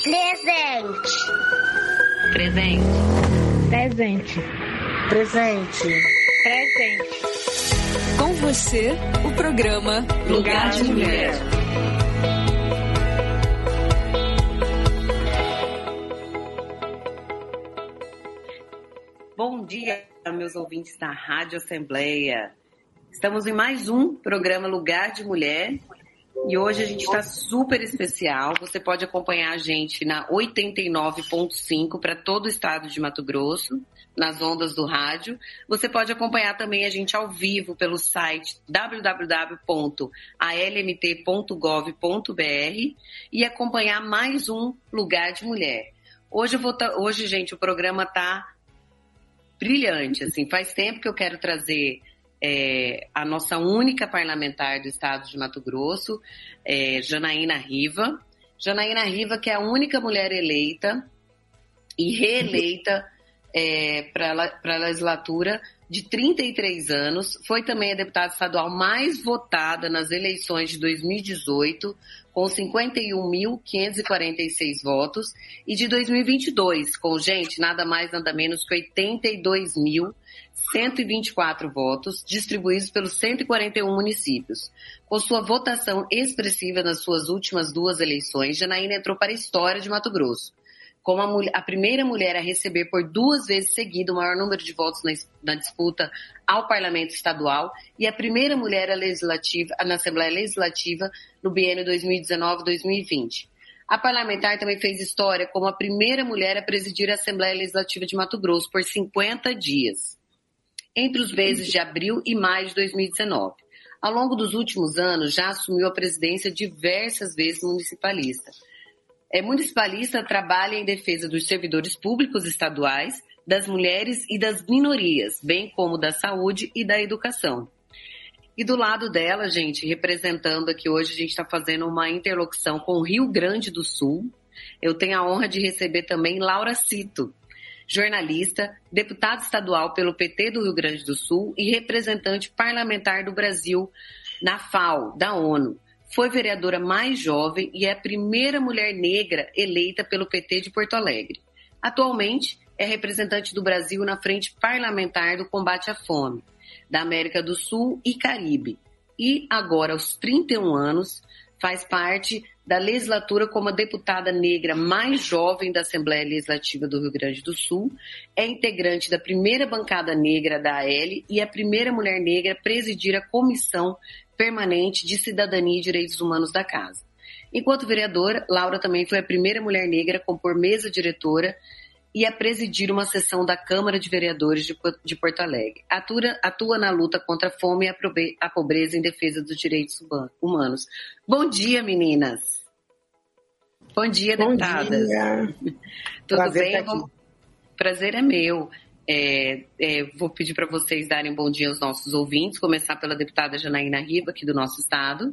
Presente. Presente. Presente. Presente. Presente. Com você, o programa Lugar de Mulher. Bom dia, meus ouvintes da Rádio Assembleia. Estamos em mais um programa Lugar de Mulher e hoje a gente está super especial. Você pode acompanhar a gente na 89.5 para todo o estado de Mato Grosso, nas ondas do rádio. Você pode acompanhar também a gente ao vivo pelo site www.almt.gov.br e acompanhar mais um Lugar de Mulher. Hoje, gente, o programa está brilhante. Assim, faz tempo que eu quero trazer a nossa única parlamentar do estado de Mato Grosso, Janaína Riva. Janaína Riva, que é a única mulher eleita e reeleita para a legislatura de 33 anos. Foi também a deputada estadual mais votada nas eleições de 2018, com 51.546 votos, e de 2022, com, gente, nada mais, nada menos que 82.124 votos, distribuídos pelos 141 municípios. Com sua votação expressiva nas suas últimas duas eleições, Janaína entrou para a história de Mato Grosso, como a primeira mulher a receber por 2 vezes seguida o maior número de votos na disputa ao Parlamento Estadual e a primeira mulher na Assembleia Legislativa no biênio 2019-2020. A parlamentar também fez história como a primeira mulher a presidir a Assembleia Legislativa de Mato Grosso por 50 dias, entre os meses de abril e maio de 2019. Ao longo dos últimos anos, já assumiu a presidência diversas vezes municipalista. Municipalista trabalha em defesa dos servidores públicos estaduais, das mulheres e das minorias, bem como da saúde e da educação. E do lado dela, gente, representando aqui hoje, a gente está fazendo uma interlocução com o Rio Grande do Sul. Eu tenho a honra de receber também Laura Cito, jornalista, deputada estadual pelo PT do Rio Grande do Sul e representante parlamentar do Brasil na FAO, da ONU. Foi vereadora mais jovem e é a primeira mulher negra eleita pelo PT de Porto Alegre. Atualmente, é representante do Brasil na Frente Parlamentar do Combate à Fome, da América do Sul e Caribe. E agora, aos 31 anos, faz parte da legislatura como a deputada negra mais jovem da Assembleia Legislativa do Rio Grande do Sul, é integrante da primeira bancada negra da AL e a primeira mulher negra a presidir a Comissão Permanente de Cidadania e Direitos Humanos da Casa. Enquanto vereadora, Laura também foi a primeira mulher negra a compor mesa diretora e a presidir uma sessão da Câmara de Vereadores de Porto Alegre. Atua na luta contra a fome e a pobreza em defesa dos direitos humanos. Bom dia, meninas. Bom dia, deputadas. Bom dia. Tudo Prazer bem? estar aqui. Prazer é meu. Vou pedir para vocês darem um bom dia aos nossos ouvintes, começar pela deputada Janaína Riva, aqui do nosso estado.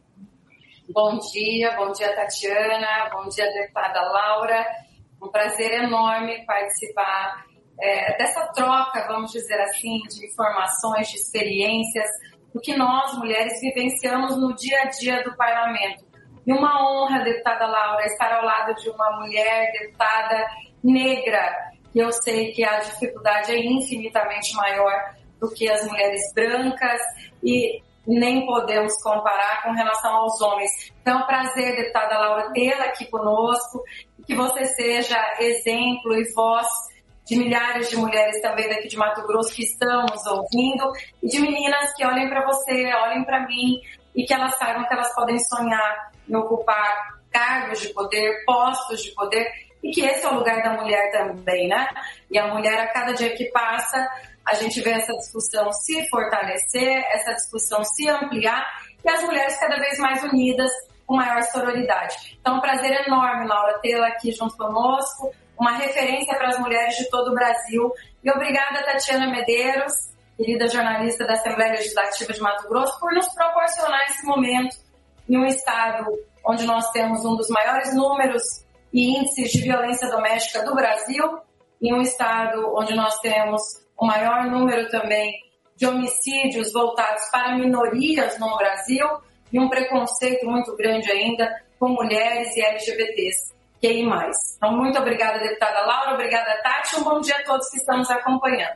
Bom dia Tatiana, bom dia deputada Laura. Um prazer enorme participar dessa troca, vamos dizer assim, de informações, de experiências, do que nós, mulheres, vivenciamos no dia a dia do parlamento. E uma honra, deputada Laura, estar ao lado de uma mulher deputada negra. Eu sei que a dificuldade é infinitamente maior do que as mulheres brancas e nem podemos comparar com relação aos homens. Então, é um prazer, deputada Laura, tê-la aqui conosco, que você seja exemplo e voz de milhares de mulheres também daqui de Mato Grosso que estão nos ouvindo e de meninas que olhem para você, olhem para mim e que elas saibam que elas podem sonhar em ocupar cargos de poder, postos de poder, e que esse é o lugar da mulher também, né? E a mulher, a cada dia que passa, a gente vê essa discussão se fortalecer, essa discussão se ampliar e as mulheres cada vez mais unidas, com maior sororidade. Então, é um prazer enorme, Laura, tê-la aqui junto conosco, uma referência para as mulheres de todo o Brasil. E obrigada, Tatiana Medeiros, querida jornalista da Assembleia Legislativa de Mato Grosso, por nos proporcionar esse momento em um estado onde nós temos um dos maiores números e índices de violência doméstica do Brasil, em um estado onde nós temos o maior número também de homicídios voltados para minorias no Brasil e um preconceito muito grande ainda com mulheres e LGBTs. QI+. Então, muito obrigada, deputada Laura, obrigada, Tati, um bom dia a todos que estão nos acompanhando.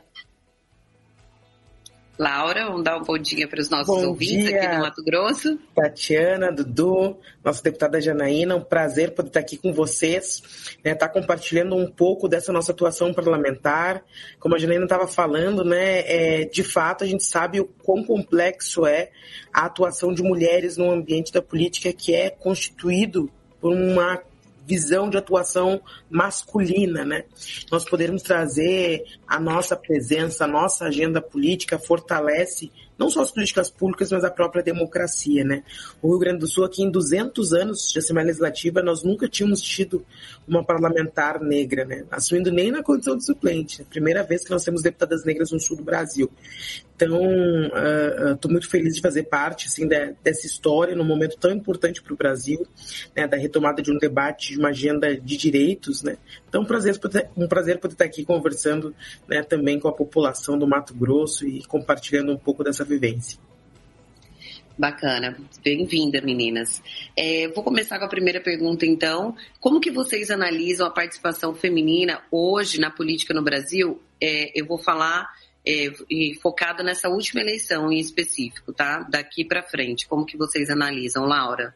Laura, vamos dar um bom dia para os nossos ouvintes aqui do Mato Grosso. Tatiana, Dudu, nossa deputada Janaína, um prazer poder estar aqui com vocês, né, estar compartilhando um pouco dessa nossa atuação parlamentar. Como a Janaína estava falando, né, de fato a gente sabe o quão complexo é a atuação de mulheres no ambiente da política, que é constituído por uma visão de atuação masculina, né? Nós podermos trazer a nossa presença, a nossa agenda política fortalece não só as políticas públicas, mas a própria democracia, né? O Rio Grande do Sul, aqui em 200 anos de Assembleia Legislativa, nós nunca tínhamos tido uma parlamentar negra, né? Assumindo nem na condição de suplente. É a primeira vez que nós temos deputadas negras no sul do Brasil. Então, estou muito feliz de fazer parte assim, dessa história, num momento tão importante para o Brasil, né, da retomada de um debate, de uma agenda de direitos, né? Então, um prazer poder estar aqui conversando, né, também com a população do Mato Grosso e compartilhando um pouco dessa vivência. Bacana, bem-vinda, meninas. Vou começar com a primeira pergunta, então. Como que vocês analisam a participação feminina hoje na política no Brasil? Eu vou falar focado nessa última eleição em específico, tá? Daqui para frente, como que vocês analisam, Laura?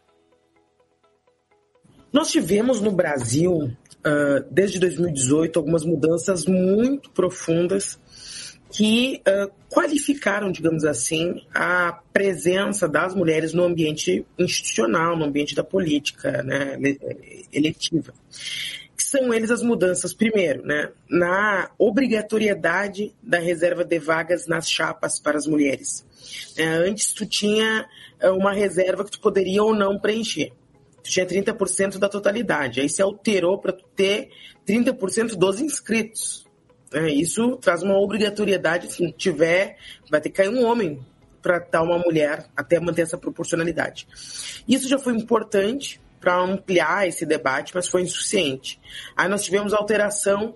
Nós tivemos no Brasil, desde 2018, algumas mudanças muito profundas que qualificaram, digamos assim, a presença das mulheres no ambiente institucional, no ambiente da política, né, eletiva. São eles as mudanças, primeiro, né, na obrigatoriedade da reserva de vagas nas chapas para as mulheres. Antes, tu tinha uma reserva que tu poderia ou não preencher. Tu tinha 30% da totalidade. Aí se alterou para tu ter 30% dos inscritos. Isso traz uma obrigatoriedade, se não tiver, vai ter que cair um homem para dar uma mulher, até manter essa proporcionalidade. Isso já foi importante para ampliar esse debate, mas foi insuficiente. Aí nós tivemos a alteração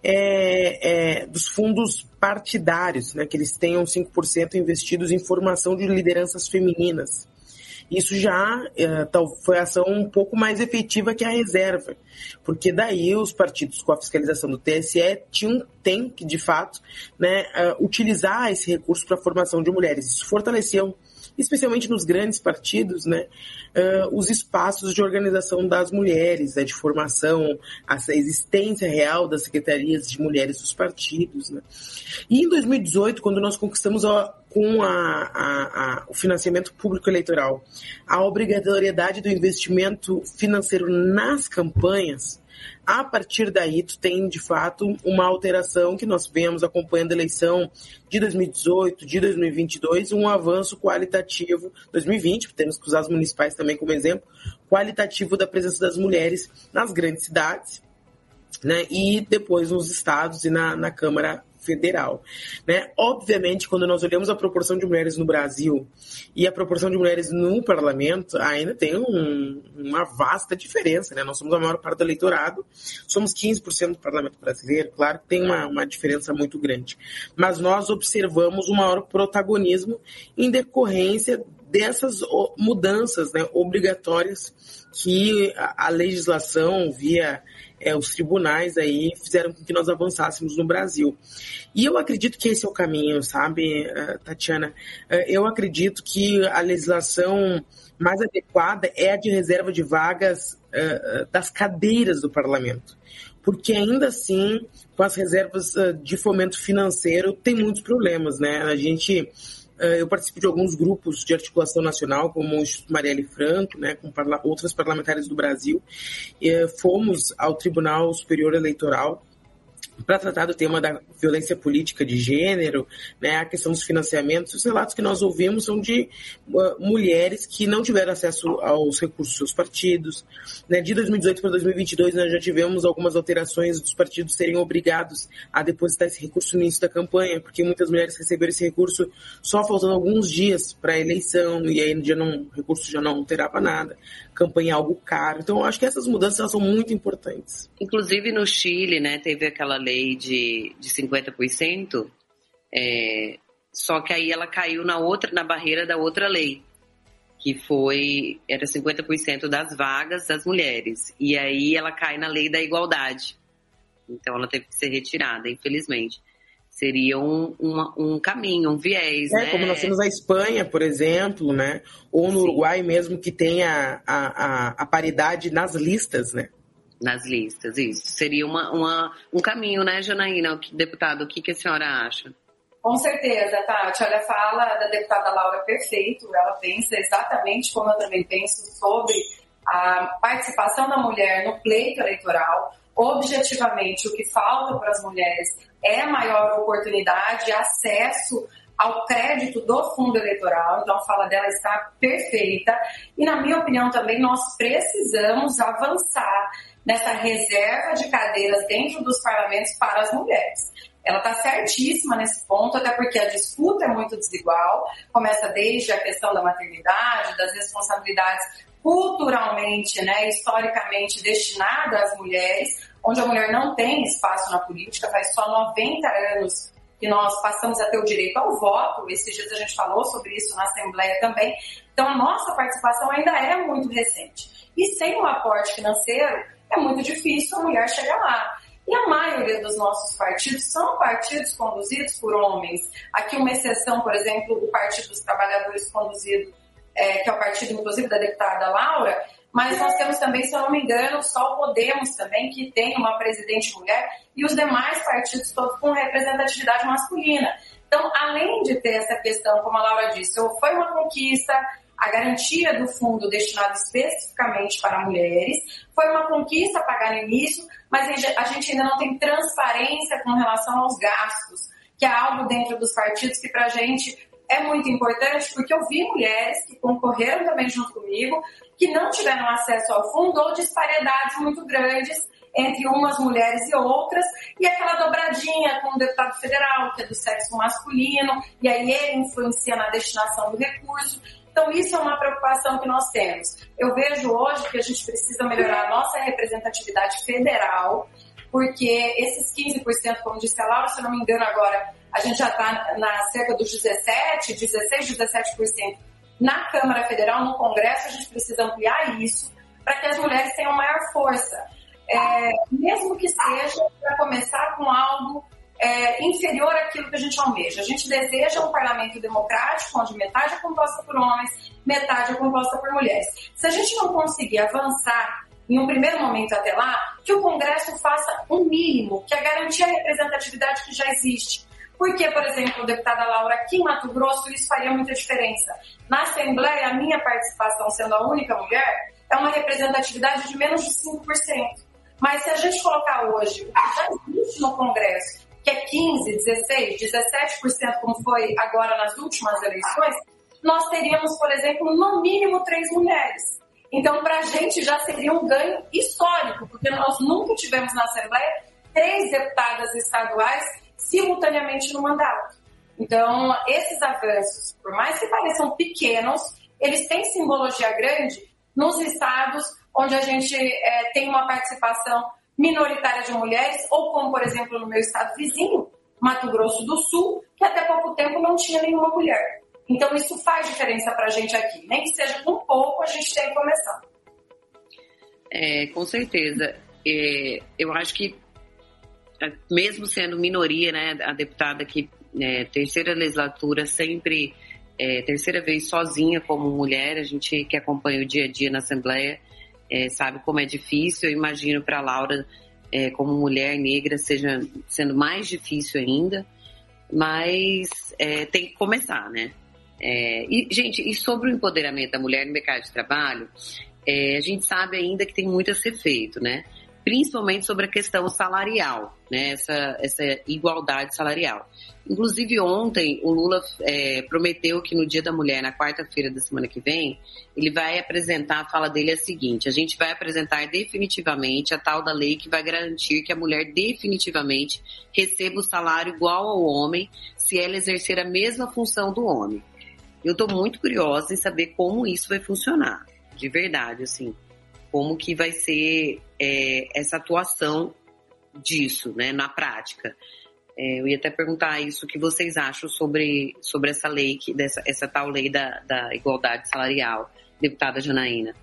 dos fundos partidários, né, que eles tenham 5% investidos em formação de lideranças femininas. Isso já foi ação um pouco mais efetiva que a reserva, porque daí os partidos com a fiscalização do TSE têm que, de fato, né, utilizar esse recurso para a formação de mulheres. Isso fortaleceu, especialmente nos grandes partidos, né, os espaços de organização das mulheres, né, de formação, a existência real das secretarias de mulheres dos partidos, né. E em 2018, quando nós conquistamos com o financiamento público eleitoral a obrigatoriedade do investimento financeiro nas campanhas, a partir daí tu tem, de fato, uma alteração que nós vemos acompanhando a eleição de 2018, de 2022, um avanço qualitativo, 2020, temos que usar as municipais também como exemplo, qualitativo da presença das mulheres nas grandes cidades, né, e depois nos estados e na Câmara Federal, né? Obviamente, quando nós olhamos a proporção de mulheres no Brasil e a proporção de mulheres no parlamento, ainda tem uma vasta diferença, né? Nós somos a maior parte do eleitorado, somos 15% do parlamento brasileiro, claro que tem uma diferença muito grande, mas nós observamos um maior protagonismo em decorrência dessas mudanças, né, obrigatórias que a legislação via os tribunais aí fizeram com que nós avançássemos no Brasil. E eu acredito que esse é o caminho, sabe, Tatiana? Eu acredito que a legislação mais adequada é a de reserva de vagas das cadeiras do parlamento. Porque ainda assim, com as reservas de fomento financeiro, tem muitos problemas, né? Eu participo de alguns grupos de articulação nacional, como o Instituto Marielle Franco, né, com outras parlamentares do Brasil. Fomos ao Tribunal Superior Eleitoral para tratar do tema da violência política de gênero, né, a questão dos financiamentos. Os relatos que nós ouvimos são de mulheres que não tiveram acesso aos recursos dos seus partidos. Né. De 2018 para 2022, nós já tivemos algumas alterações dos partidos serem obrigados a depositar esse recurso no início da campanha, porque muitas mulheres receberam esse recurso só faltando alguns dias para a eleição, e aí o recurso já não alterava nada. Campanha é algo caro. Então, eu acho que essas mudanças elas são muito importantes. Inclusive, no Chile, né, teve aquela lei de 50%, só que aí ela caiu na barreira da outra lei, que era 50% das vagas das mulheres. E aí ela cai na lei da igualdade. Então ela teve que ser retirada, infelizmente. Seria um caminho, um viés, né? Como nós temos a Espanha, por exemplo, né? Ou no Uruguai mesmo, que tem a paridade nas listas, né? Nas listas, isso. Seria um caminho, né, Janaína? Deputado, o que a senhora acha? Com certeza, Tati. Olha, a fala da deputada Laura é perfeito. Ela pensa exatamente como eu também penso sobre a participação da mulher no pleito eleitoral. Objetivamente, o que falta para as mulheres é maior oportunidade e acesso ao crédito do fundo eleitoral. Então, a fala dela está perfeita. E, na minha opinião, também nós precisamos avançar nessa reserva de cadeiras dentro dos parlamentos para as mulheres. Ela está certíssima nesse ponto, até porque a disputa é muito desigual. Começa desde a questão da maternidade, das responsabilidades culturalmente, né, historicamente destinadas às mulheres, onde a mulher não tem espaço na política. Faz só 90 anos que nós passamos a ter o direito ao voto. Esses dias a gente falou sobre isso na Assembleia também. Então, a nossa participação ainda é muito recente. E sem o aporte financeiro, é muito difícil a mulher chegar lá. E a maioria dos nossos partidos são partidos conduzidos por homens. Aqui uma exceção, por exemplo, o Partido dos Trabalhadores conduzido, que é o partido, inclusive, da deputada Laura, mas nós temos também, se eu não me engano, só o Podemos também, que tem uma presidente mulher, e os demais partidos todos com representatividade masculina. Então, além de ter essa questão, como a Laura disse, foi uma conquista, a garantia do fundo destinado especificamente para mulheres, foi uma conquista pagar no início, mas a gente ainda não tem transparência com relação aos gastos, que é algo dentro dos partidos que para a gente é muito importante, porque eu vi mulheres que concorreram também junto comigo, que não tiveram acesso ao fundo ou disparidades muito grandes entre umas mulheres e outras, e aquela dobradinha com o deputado federal, que é do sexo masculino, e aí ele influencia na destinação do recurso. Então, isso é uma preocupação que nós temos. Eu vejo hoje que a gente precisa melhorar a nossa representatividade federal, porque esses 15%, como disse a Laura, se eu não me engano agora, a gente já está na cerca dos 17% na Câmara Federal, no Congresso, a gente precisa ampliar isso para que as mulheres tenham maior força. Mesmo que seja para começar com algo inferior àquilo que a gente almeja. A gente deseja um parlamento democrático, onde metade é composta por homens, metade é composta por mulheres. Se a gente não conseguir avançar em um primeiro momento até lá, que o Congresso faça um mínimo, que é garantir a representatividade que já existe. Porque, por exemplo, deputada Laura, aqui em Mato Grosso, isso faria muita diferença. Na Assembleia, a minha participação, sendo a única mulher, é uma representatividade de menos de 5%. Mas se a gente colocar hoje o que já existe no Congresso, que é 15%, 16%, 17%, como foi agora nas últimas eleições, nós teríamos, por exemplo, no mínimo 3 mulheres. Então, para a gente já seria um ganho histórico, porque nós nunca tivemos na Assembleia 3 deputadas estaduais simultaneamente no mandato. Então, esses avanços, por mais que pareçam pequenos, eles têm simbologia grande nos estados onde a gente tem uma participação minoritária de mulheres, ou como, por exemplo, no meu estado vizinho, Mato Grosso do Sul, que até pouco tempo não tinha nenhuma mulher. Então, isso faz diferença para a gente aqui. Nem que seja com pouco, a gente tem que começar. Com certeza. Eu acho que, mesmo sendo minoria, né, a deputada que terceira legislatura sempre, terceira vez sozinha como mulher, a gente que acompanha o dia a dia na Assembleia, sabe como é difícil. Eu imagino para a Laura, como mulher negra, seja sendo mais difícil ainda, mas tem que começar, né? E sobre o empoderamento da mulher no mercado de trabalho, a gente sabe ainda que tem muito a ser feito, né? Principalmente sobre a questão salarial, né? Essa igualdade salarial. Inclusive ontem o Lula prometeu que no Dia da Mulher, na quarta-feira da semana que vem, ele vai apresentar, a fala dele é a seguinte: a gente vai apresentar definitivamente a tal da lei que vai garantir que a mulher definitivamente receba o salário igual ao homem se ela exercer a mesma função do homem. Eu estou muito curiosa em saber como isso vai funcionar, de verdade, assim, como que vai ser essa atuação disso, né, na prática. Eu ia até perguntar isso, o que vocês acham sobre essa lei, essa tal lei da igualdade salarial, deputada Janaína?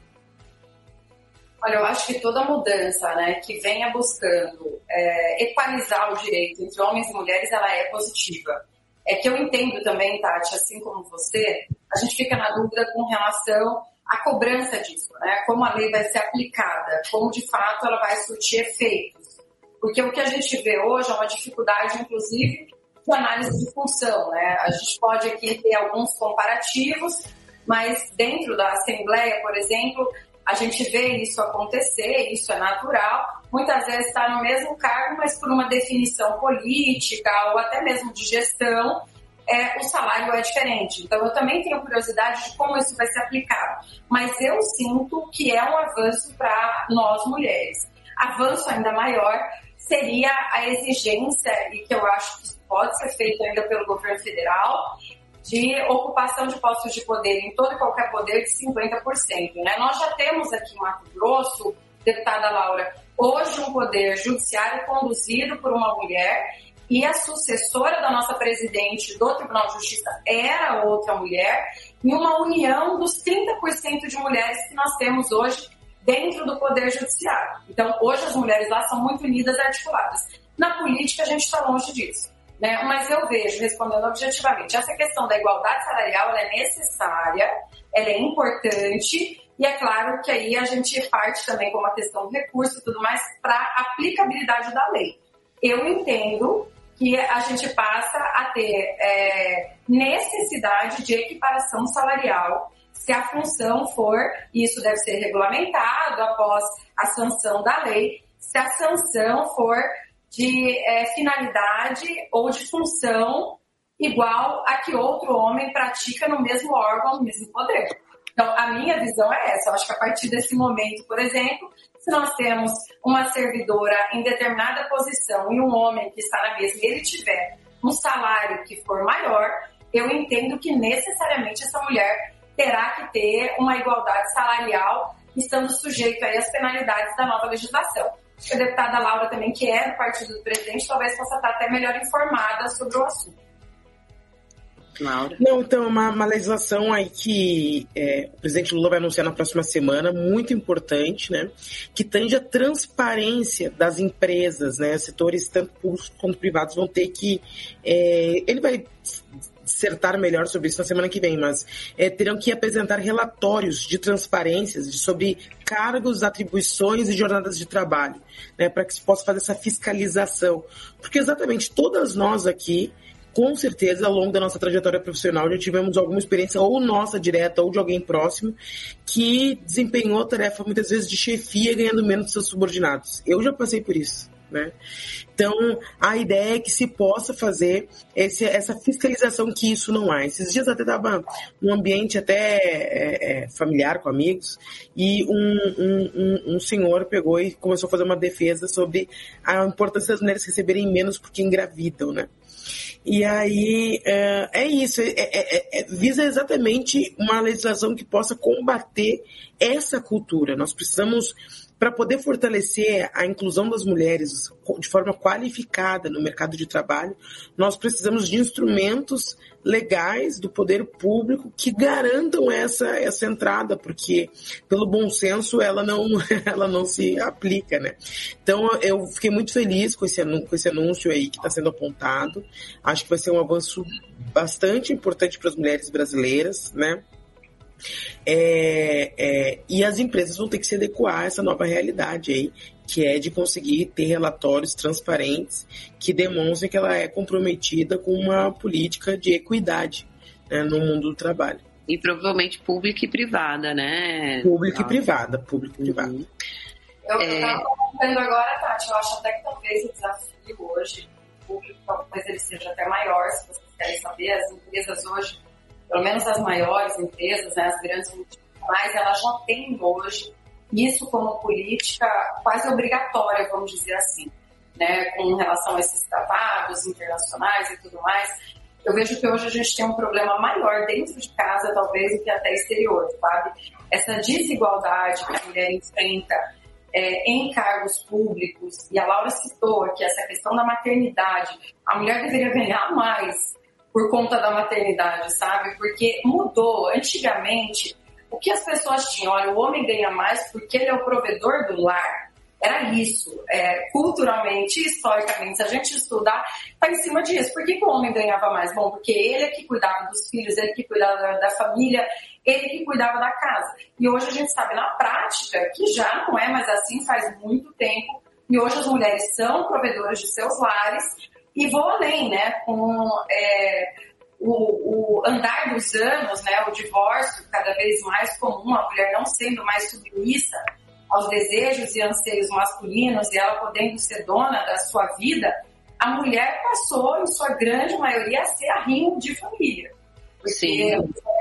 Olha, eu acho que toda mudança, né, que venha buscando equalizar o direito entre homens e mulheres, ela é positiva. É que eu entendo também, Tati, assim como você, a gente fica na dúvida com relação à cobrança disso, né? Como a lei vai ser aplicada, como de fato ela vai surtir efeitos. Porque o que a gente vê hoje é uma dificuldade, inclusive, de análise de função, né? A gente pode aqui ter alguns comparativos, mas dentro da Assembleia, por exemplo, a gente vê isso acontecer, isso é natural. Muitas vezes está no mesmo cargo, mas por uma definição política ou até mesmo de gestão, o salário é diferente. Então, eu também tenho curiosidade de como isso vai ser aplicado. Mas eu sinto que é um avanço para nós mulheres. Avanço ainda maior seria a exigência, e que eu acho que pode ser feito ainda pelo governo federal, de ocupação de postos de poder, em todo e qualquer poder, de 50%. Né? Nós já temos aqui em Mato Grosso, deputada Laura, hoje um poder judiciário conduzido por uma mulher, e a sucessora da nossa presidente do Tribunal de Justiça era outra mulher, e uma união dos 30% de mulheres que nós temos hoje dentro do Poder Judiciário. Então, hoje as mulheres lá são muito unidas e articuladas. Na política, a gente está longe disso. Né? Mas eu vejo, respondendo objetivamente, essa questão da igualdade salarial ela é necessária, ela é importante, e é claro que aí a gente parte também com uma questão do recurso e tudo mais para a aplicabilidade da lei. Eu entendo que a gente passa a ter necessidade de equiparação salarial se a função for, e isso deve ser regulamentado após a sanção da lei, se a sanção for de finalidade ou de função igual a que outro homem pratica no mesmo órgão, no mesmo poder. Então, a minha visão é essa. Eu acho que a partir desse momento, por exemplo, se nós temos uma servidora em determinada posição e um homem que está na mesma e ele tiver um salário que for maior, eu entendo que necessariamente essa mulher terá que ter uma igualdade salarial, estando sujeito aí às penalidades da nova legislação. A deputada Laura também, que é do partido do presidente, talvez possa estar até melhor informada sobre o assunto. Laura? Não, então, uma legislação aí que o presidente Lula vai anunciar na próxima semana, muito importante, né? Que tange a transparência das empresas, né? Setores tanto públicos quanto privados vão ter que... ele vai dissertar melhor sobre isso na semana que vem, mas terão que apresentar relatórios de transparências sobre cargos, atribuições e jornadas de trabalho, né, para que se possa fazer essa fiscalização. Porque exatamente todas nós aqui, com certeza, ao longo da nossa trajetória profissional, já tivemos alguma experiência, ou nossa direta, ou de alguém próximo, que desempenhou tarefa, muitas vezes, de chefia, ganhando menos que seus subordinados. Eu já passei por isso. Né? Então, a ideia é que se possa fazer essa fiscalização, que isso não há. Esses dias até estava num ambiente até familiar, com amigos, e um senhor pegou e começou a fazer uma defesa sobre a importância das mulheres receberem menos porque engravidam, né? E aí, isso, visa exatamente uma legislação que possa combater essa cultura. Nós precisamos, para poder fortalecer a inclusão das mulheres de forma qualificada no mercado de trabalho, nós precisamos de instrumentos legais do poder público que garantam essa entrada, porque pelo bom senso ela não se aplica, né? Então eu fiquei muito feliz com esse anúncio aí que está sendo apontado. Acho que vai ser um avanço bastante importante para as mulheres brasileiras, né? E as empresas vão ter que se adequar a essa nova realidade aí, que é de conseguir ter relatórios transparentes que demonstrem que ela é comprometida com uma política de equidade, né, no mundo do trabalho. E provavelmente pública e privada, né? Pública e privada. Eu estava comentando agora, Tati, eu acho até que talvez o desafio hoje, o público, talvez ele seja até maior, se vocês querem saber. As empresas hoje, pelo menos as maiores empresas, né, as grandes multinacionais, elas já têm hoje isso como política quase obrigatória, vamos dizer assim, né, com relação a esses tratados internacionais e tudo mais. Eu vejo que hoje a gente tem um problema maior dentro de casa, talvez, do que até exterior, sabe? Essa desigualdade que a mulher enfrenta em cargos públicos, e a Laura citou aqui essa questão da maternidade, a mulher deveria ganhar mais por conta da maternidade, sabe? Porque mudou. Antigamente, o que as pessoas tinham? Olha, o homem ganha mais porque ele é o provedor do lar. Era isso. Culturalmente, historicamente, se a gente estudar, está em cima disso. Por que o homem ganhava mais? Bom, porque ele é que cuidava dos filhos, ele que cuidava da família, ele que cuidava da casa. E hoje a gente sabe na prática que já não é mais assim faz muito tempo. E hoje as mulheres são provedoras de seus lares. E vou além, né? Com o andar dos anos, né? O divórcio cada vez mais comum, a mulher não sendo mais submissa aos desejos e anseios masculinos e ela podendo ser dona da sua vida, a mulher passou, em sua grande maioria, a ser a rim de família. Sim.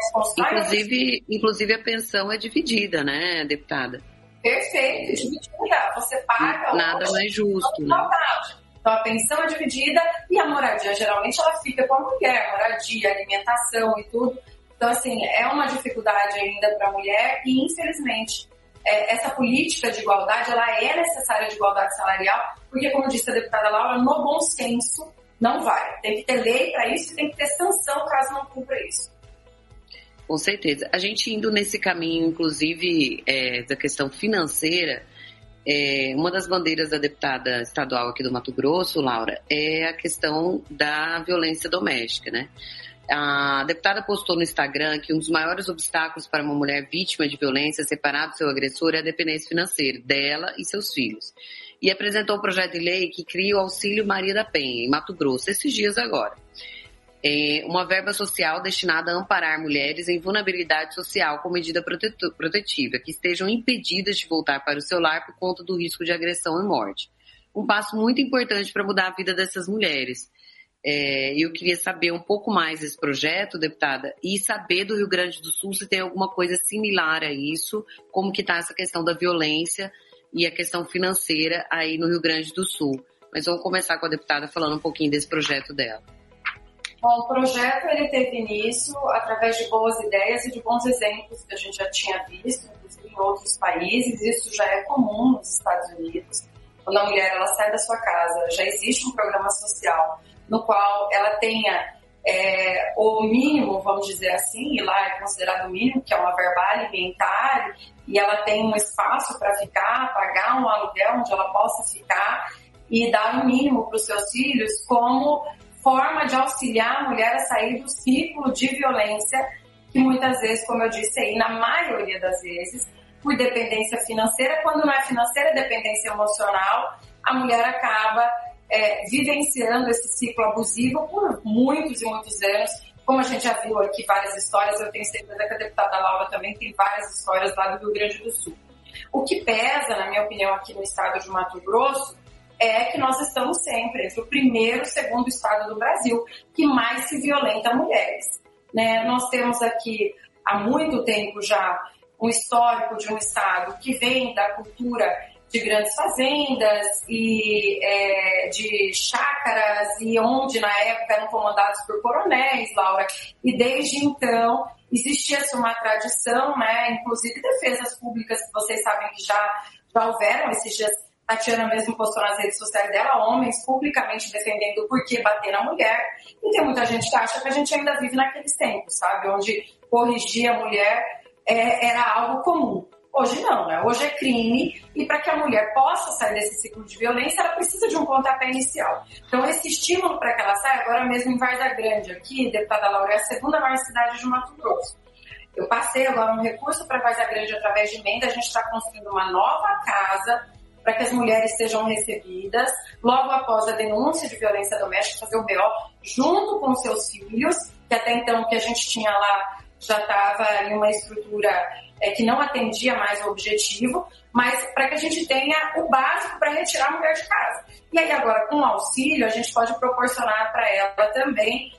Inclusive a pensão é dividida, né, deputada? Perfeito, dividida. Você paga... Nada mais justo, né? Então a pensão é dividida e a moradia, geralmente, ela fica com a mulher. Moradia, alimentação e tudo. Então, assim, é uma dificuldade ainda para a mulher e, infelizmente... essa política de igualdade, ela é necessária de igualdade salarial, porque, como disse a deputada Laura, no bom senso não vai. Tem que ter lei para isso e tem que ter sanção caso não cumpra isso. Com certeza. A gente indo nesse caminho, inclusive, da questão financeira, uma das bandeiras da deputada estadual aqui do Mato Grosso, Laura, é a questão da violência doméstica, né? A deputada postou no Instagram que um dos maiores obstáculos para uma mulher vítima de violência separada do seu agressor é a dependência financeira dela e seus filhos. E apresentou um projeto de lei que cria o Auxílio Maria da Penha, em Mato Grosso, esses dias agora. Uma verba social destinada a amparar mulheres em vulnerabilidade social com medida protetiva, que estejam impedidas de voltar para o seu lar por conta do risco de agressão e morte. Um passo muito importante para mudar a vida dessas mulheres. Eu queria saber um pouco mais desse projeto, deputada, e saber do Rio Grande do Sul se tem alguma coisa similar a isso, como que está essa questão da violência e a questão financeira aí no Rio Grande do Sul. Mas vamos começar com a deputada falando um pouquinho desse projeto dela. Bom, o projeto ele teve início através de boas ideias e de bons exemplos que a gente já tinha visto, inclusive em outros países. Isso já é comum nos Estados Unidos. Quando a mulher ela sai da sua casa, já existe um programa social no qual ela tenha o mínimo, vamos dizer assim, e lá é considerado o mínimo, que é uma verba alimentar, e ela tem um espaço para ficar, pagar um aluguel onde ela possa ficar e dar o mínimo para os seus filhos como forma de auxiliar a mulher a sair do ciclo de violência que muitas vezes, como eu disse aí, na maioria das vezes, por dependência financeira, quando não é financeira, é dependência emocional, a mulher acaba vivenciando esse ciclo abusivo por muitos e muitos anos. Como a gente já viu aqui várias histórias, eu tenho certeza que a deputada Laura também tem várias histórias lá do Rio Grande do Sul. O que pesa, na minha opinião, aqui no estado de Mato Grosso, é que nós estamos sempre entre o primeiro e o segundo estado do Brasil que mais se violenta mulheres, né? Nós temos aqui há muito tempo já um histórico de um estado que vem da cultura de grandes fazendas e de chácaras, e onde na época eram comandados por coronéis, Laura, e desde então existia-se uma tradição, né, inclusive defesas públicas que vocês sabem que já houveram. Esses dias Tatiana mesmo postou nas redes sociais dela homens publicamente defendendo o porquê bater na mulher, e tem muita gente que acha que a gente ainda vive naqueles tempos, sabe, onde corrigir a mulher era algo comum. Hoje não, né? Hoje é crime, e para que a mulher possa sair desse ciclo de violência, ela precisa de um pontapé inicial. Então, esse estímulo para que ela saia, agora mesmo em Várzea Grande, aqui, deputada Laura, é a segunda maior cidade de Mato Grosso. Eu passei agora um recurso para Várzea Grande através de emenda, a gente está construindo uma nova casa para que as mulheres sejam recebidas, logo após a denúncia de violência doméstica, fazer o BO junto com seus filhos, que até então o que a gente tinha lá já estava em uma estrutura que não atendia mais o objetivo, mas para que a gente tenha o básico para retirar a mulher de casa. E aí agora, com o auxílio, a gente pode proporcionar para ela também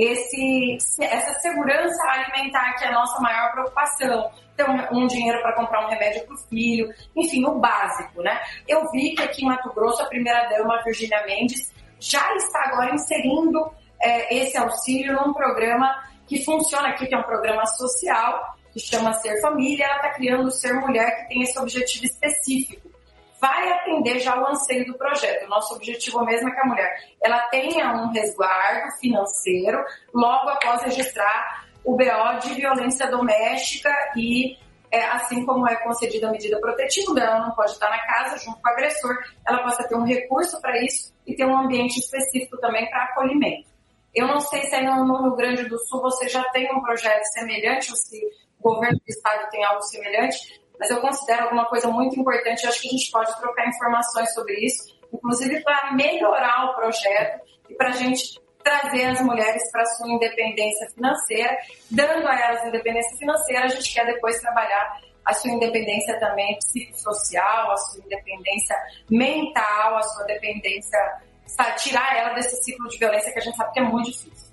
essa segurança alimentar, que é a nossa maior preocupação. Ter um dinheiro para comprar um remédio para o filho, enfim, o básico, né? Eu vi que aqui em Mato Grosso, a primeira-dama, Virgínia Mendes, já está agora inserindo esse auxílio num programa que funciona aqui, que é um programa social, que chama Ser Família. Ela está criando o Ser Mulher, que tem esse objetivo específico. vai atender já o anseio do projeto. O nosso objetivo mesmo é que a mulher ela tenha um resguardo financeiro logo após registrar o BO de violência doméstica e assim como é concedida a medida protetiva, ela não pode estar na casa junto com o agressor, ela possa ter um recurso para isso e ter um ambiente específico também para acolhimento. Eu não sei se aí no Rio Grande do Sul você já tem um projeto semelhante ou se o governo do estado tem algo semelhante, mas eu considero alguma coisa muito importante. Eu acho que a gente pode trocar informações sobre isso, inclusive para melhorar o projeto e para a gente trazer as mulheres para a sua independência financeira. Dando a elas independência financeira, a gente quer depois trabalhar a sua independência também psicossocial, a sua independência mental, a sua dependência, tirar ela desse ciclo de violência que a gente sabe que é muito difícil.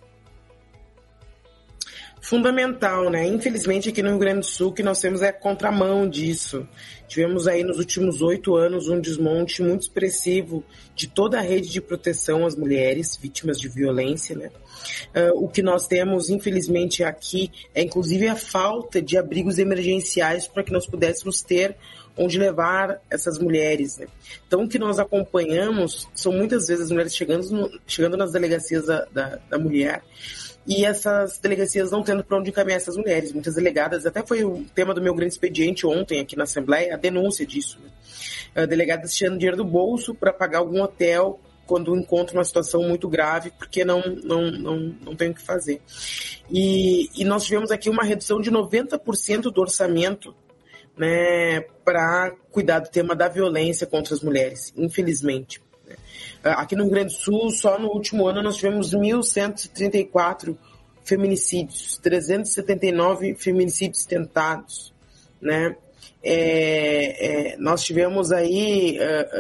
Fundamental, né? Infelizmente aqui no Rio Grande do Sul que nós temos é a contramão disso. Tivemos aí nos últimos 8 anos um desmonte muito expressivo de toda a rede de proteção às mulheres vítimas de violência, né? O que nós temos, infelizmente, aqui é inclusive a falta de abrigos emergenciais para que nós pudéssemos ter onde levar essas mulheres, né? Então, o que nós acompanhamos são muitas vezes as mulheres chegando nas delegacias da mulher e essas delegacias não tendo para onde encaminhar essas mulheres. Muitas delegadas, até foi o tema do meu grande expediente ontem aqui na Assembleia, a denúncia disso, né? Delegadas tirando dinheiro do bolso para pagar algum hotel quando encontram uma situação muito grave, porque não tem o que fazer. E nós tivemos aqui uma redução de 90% do orçamento, né, para cuidar do tema da violência contra as mulheres, infelizmente. Aqui no Rio Grande do Sul, só no último ano, nós tivemos 1.134 feminicídios, 379 feminicídios tentados, né? Nós tivemos aí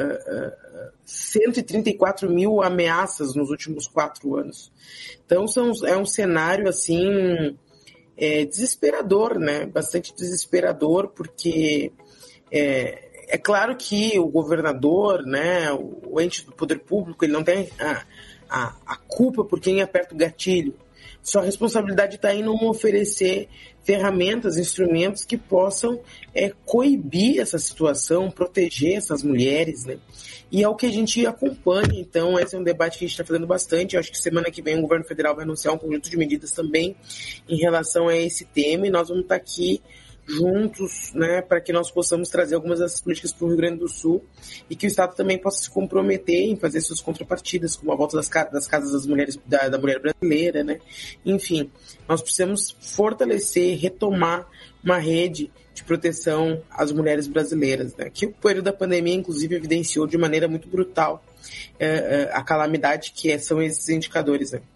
134 mil ameaças nos últimos 4 anos. Então, é um cenário, assim, desesperador, né? Bastante desesperador, porque... É claro que o governador, né, o ente do poder público, ele não tem a culpa por quem aperta o gatilho. Sua responsabilidade está em não oferecer ferramentas, instrumentos que possam coibir essa situação, proteger essas mulheres, né? E é o que a gente acompanha. Então, esse é um debate que a gente está fazendo bastante. Eu acho que semana que vem o governo federal vai anunciar um conjunto de medidas também em relação a esse tema, e nós vamos estar aqui juntos, né, para que nós possamos trazer algumas dessas políticas para o Rio Grande do Sul e que o Estado também possa se comprometer em fazer suas contrapartidas, como a volta das casas das mulheres, da mulher brasileira, né? Enfim, nós precisamos fortalecer, retomar uma rede de proteção às mulheres brasileiras, né? Que o período da pandemia, inclusive, evidenciou de maneira muito brutal a calamidade que são esses indicadores, né?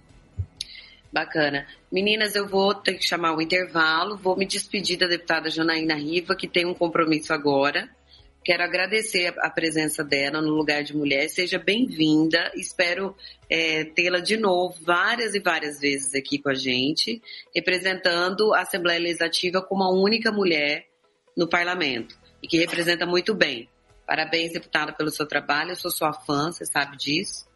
Bacana. Meninas, eu vou ter que chamar o intervalo, vou me despedir da deputada Janaína Riva, que tem um compromisso agora. Quero agradecer a presença dela no Lugar de Mulher. Seja bem-vinda. Espero tê-la de novo várias e várias vezes aqui com a gente, representando a Assembleia Legislativa como a única mulher no parlamento e que representa muito bem. Parabéns, deputada, pelo seu trabalho. Eu sou sua fã, você sabe disso.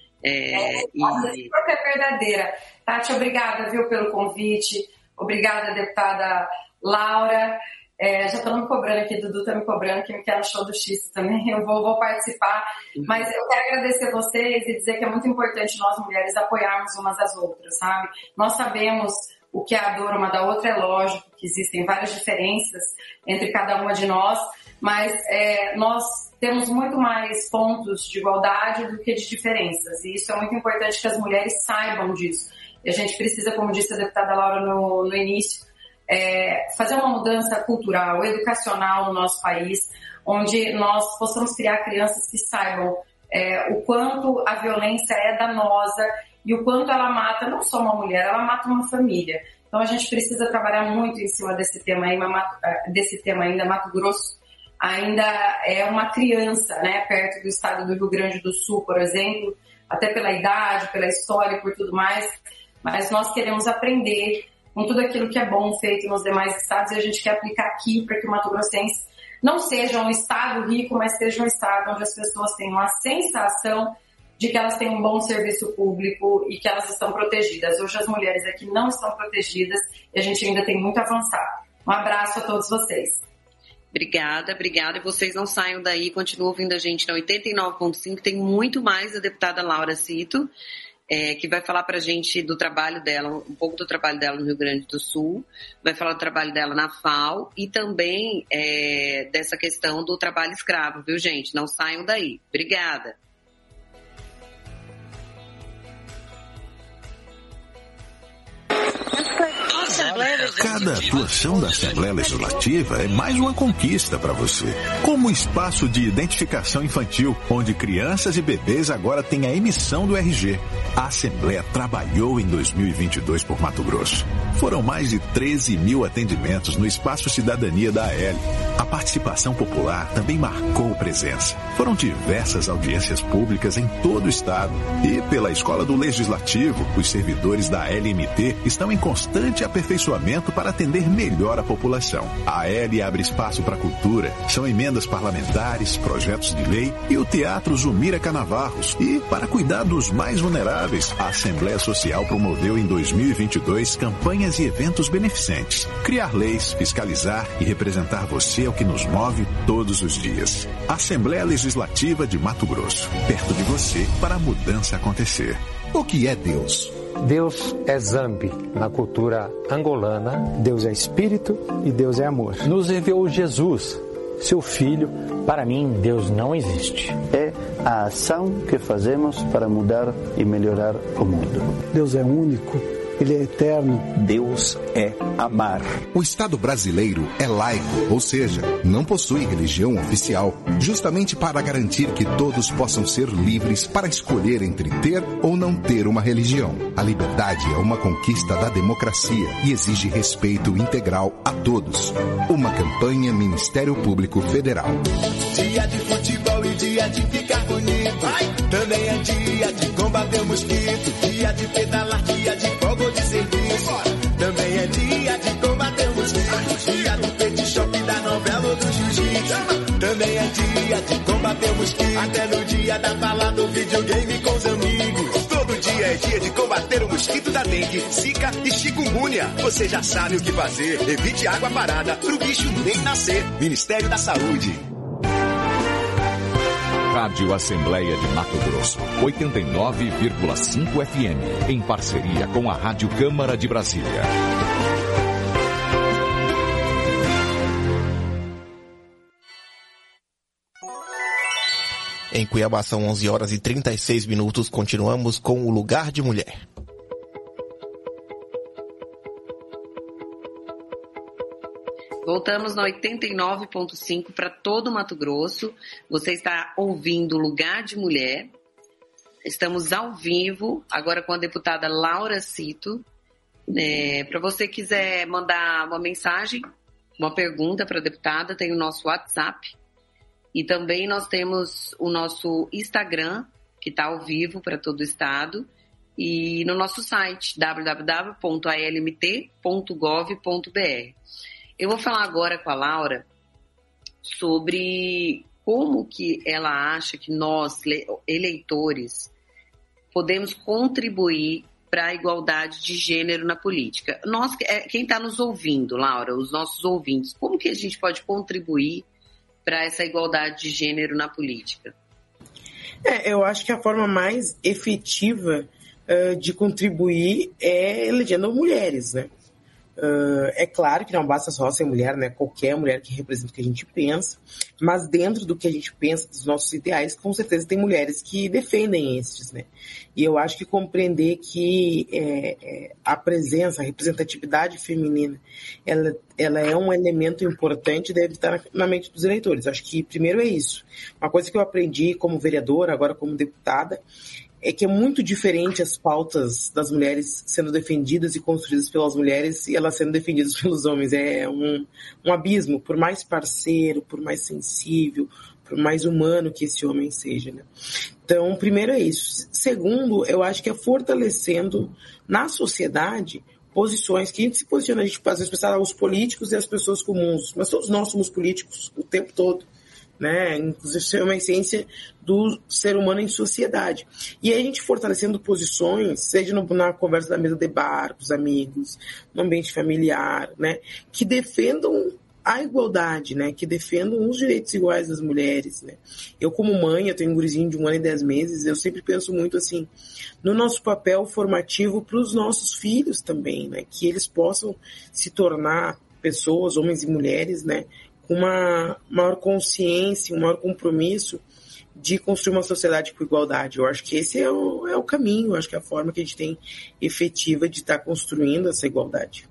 É verdadeira. Tati, obrigada, viu, pelo convite. Obrigada, deputada Laura. Já estão me cobrando aqui, Dudu está me cobrando que me quer no show do X também. Eu vou participar. Mas eu quero agradecer vocês e dizer que é muito importante nós mulheres apoiarmos umas às outras, sabe? Nós sabemos o que é a dor uma da outra, é lógico que existem várias diferenças entre cada uma de nós, mas nós temos muito mais pontos de igualdade do que de diferenças, e isso é muito importante que as mulheres saibam disso. E a gente precisa, como disse a deputada Laura no início, fazer uma mudança cultural, educacional no nosso país, onde nós possamos criar crianças que saibam o quanto a violência é danosa e o quanto ela mata não só uma mulher, ela mata uma família. Então a gente precisa trabalhar muito em cima desse tema ainda. Mato Grosso ainda é uma criança, né, perto do estado do Rio Grande do Sul, por exemplo, até pela idade, pela história e por tudo mais, mas nós queremos aprender com tudo aquilo que é bom feito nos demais estados e a gente quer aplicar aqui para que o Mato Grossense não seja um estado rico, mas seja um estado onde as pessoas tenham a sensação de que elas têm um bom serviço público e que elas estão protegidas. Hoje as mulheres aqui não estão protegidas e a gente ainda tem muito a avançar. Um abraço a todos vocês. Obrigada. E vocês não saiam daí, continuem ouvindo a gente na 89.5. Tem muito mais a deputada Laura Cito, que vai falar pra gente do trabalho dela, um pouco do trabalho dela no Rio Grande do Sul, vai falar do trabalho dela na FAO e também dessa questão do trabalho escravo, viu, gente? Não saiam daí. Obrigada. Cada atuação da Assembleia Legislativa é mais uma conquista para você. Como espaço de identificação infantil, onde crianças e bebês agora têm a emissão do RG. A Assembleia trabalhou em 2022 por Mato Grosso. Foram mais de 13 mil atendimentos no Espaço Cidadania da AL. A participação popular também marcou presença. Foram diversas audiências públicas em todo o estado. E pela Escola do Legislativo, os servidores da ALMT estão em constante aperfeiçoamento para atender melhor a população. A AL abre espaço para a cultura, são emendas parlamentares, projetos de lei e o Teatro Zumira Canavarros. E, para cuidar dos mais vulneráveis, a Assembleia Social promoveu em 2022 campanhas e eventos beneficentes. Criar leis, fiscalizar e representar você é o que nos move todos os dias. Assembleia Legislativa de Mato Grosso, perto de você para a mudança acontecer. O que é Deus? Deus é Zambi. Na cultura angolana, Deus é espírito e Deus é amor. Nos enviou Jesus, seu filho. Para mim, Deus não existe. É a ação que fazemos para mudar e melhorar o mundo. Deus é único. Ele é eterno. Deus é amar. O Estado brasileiro é laico, ou seja, não possui religião oficial, justamente para garantir que todos possam ser livres para escolher entre ter ou não ter uma religião. A liberdade é uma conquista da democracia e exige respeito integral a todos. Uma campanha Ministério Público Federal. Dia de futebol e dia de ficar bonito. Também é dia de combater o mosquito. Dia de pedalar, dia de fogo de serviço. Também é dia de combater o mosquito. Dia do pet shop, da novela ou do jiu-jitsu. Também é dia de combater o mosquito. Até no dia da bala do videogame com os amigos. Todo dia é dia de combater o mosquito da dengue, zika e chikungunya. Você já sabe o que fazer. Evite água parada pro bicho nem nascer. Ministério da Saúde. Rádio Assembleia de Mato Grosso, 89,5 FM, em parceria com a Rádio Câmara de Brasília. Em Cuiabá são 11 horas e 36 minutos, continuamos com o Lugar de Mulher. Voltamos na 89.5 para todo o Mato Grosso. Você está ouvindo Lugar de Mulher. Estamos ao vivo, agora com a deputada Laura Cito. Para você que quiser mandar uma mensagem, uma pergunta para a deputada, tem o nosso WhatsApp. E também nós temos o nosso Instagram, que está ao vivo para todo o estado. E no nosso site, www.almt.gov.br. Eu vou falar agora com a Laura sobre como que ela acha que nós, eleitores, podemos contribuir para a igualdade de gênero na política. Nós, quem está nos ouvindo, Laura, os nossos ouvintes, como que a gente pode contribuir para essa igualdade de gênero na política? Eu acho que a forma mais efetiva de contribuir é elegendo mulheres, né? É claro que não basta só ser mulher, né? Qualquer mulher que representa o que a gente pensa, mas dentro do que a gente pensa, dos nossos ideais, com certeza tem mulheres que defendem esses, né? E eu acho que compreender que a presença, a representatividade feminina, ela é um elemento importante e deve estar na mente dos eleitores. Eu acho que primeiro é isso. Uma coisa que eu aprendi como vereadora, agora como deputada, é que é muito diferente as pautas das mulheres sendo defendidas e construídas pelas mulheres e elas sendo defendidas pelos homens. É um abismo, por mais parceiro, por mais sensível, por mais humano que esse homem seja, né? Então, primeiro é isso. Segundo, eu acho que é fortalecendo na sociedade posições que a gente se posiciona, a gente às vezes pensa os políticos e as pessoas comuns, mas todos nós somos políticos o tempo todo, né? Inclusive isso é uma essência do ser humano em sociedade. E aí a gente fortalecendo posições, seja na conversa da mesa de bar, com os amigos, no ambiente familiar, né? Que defendam a igualdade, né? Que defendam os direitos iguais das mulheres, né? Eu, como mãe, eu tenho um gurizinho de 1 ano e 10 meses, eu sempre penso muito assim, no nosso papel formativo para os nossos filhos também, né? Que eles possam se tornar pessoas, homens e mulheres, né? Com uma maior consciência, um maior compromisso de construir uma sociedade com igualdade. Eu acho que esse é o caminho, eu acho que é a forma que a gente tem efetiva de estar construindo essa igualdade.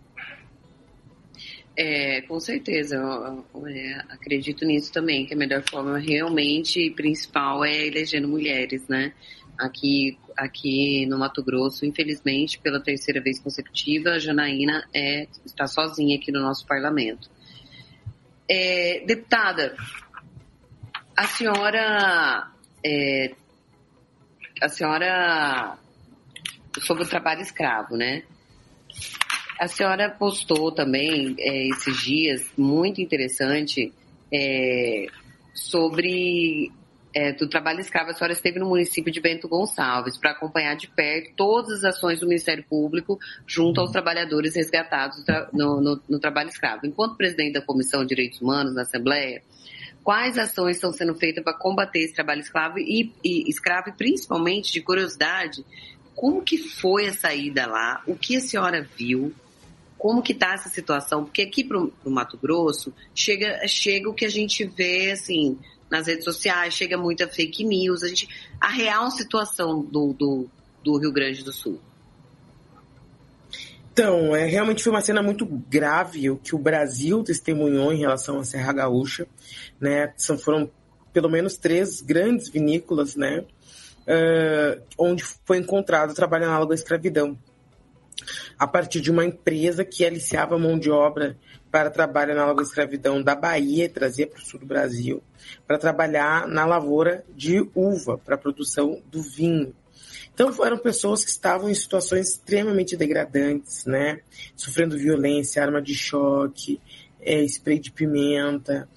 Com certeza, eu acredito nisso também, que a melhor forma realmente principal é elegendo mulheres, né? Aqui no Mato Grosso, infelizmente, pela 3ª vez consecutiva, a Janaína está sozinha aqui no nosso parlamento. Deputada, a senhora sobre o trabalho escravo, né? A senhora postou também esses dias, muito interessante, sobre do trabalho escravo. A senhora esteve no município de Bento Gonçalves para acompanhar de perto todas as ações do Ministério Público junto aos trabalhadores resgatados no trabalho escravo. Enquanto presidente da Comissão de Direitos Humanos na Assembleia, quais ações estão sendo feitas para combater esse trabalho escravo e principalmente, de curiosidade, como que foi a saída lá? O que a senhora viu? Como que está essa situação? Porque aqui para o Mato Grosso chega o que a gente vê assim, nas redes sociais, chega muita fake news, a real situação do Rio Grande do Sul. Então, realmente foi uma cena muito grave o que o Brasil testemunhou em relação à Serra Gaúcha, né? Foram pelo menos 3 grandes vinícolas, né? Onde foi encontrado trabalho análogo à escravidão, a partir de uma empresa que aliciava mão de obra para trabalho análogo à escravidão da Bahia e trazia para o sul do Brasil, para trabalhar na lavoura de uva, para a produção do vinho. Então, eram pessoas que estavam em situações extremamente degradantes, né? Sofrendo violência, arma de choque, spray de pimenta,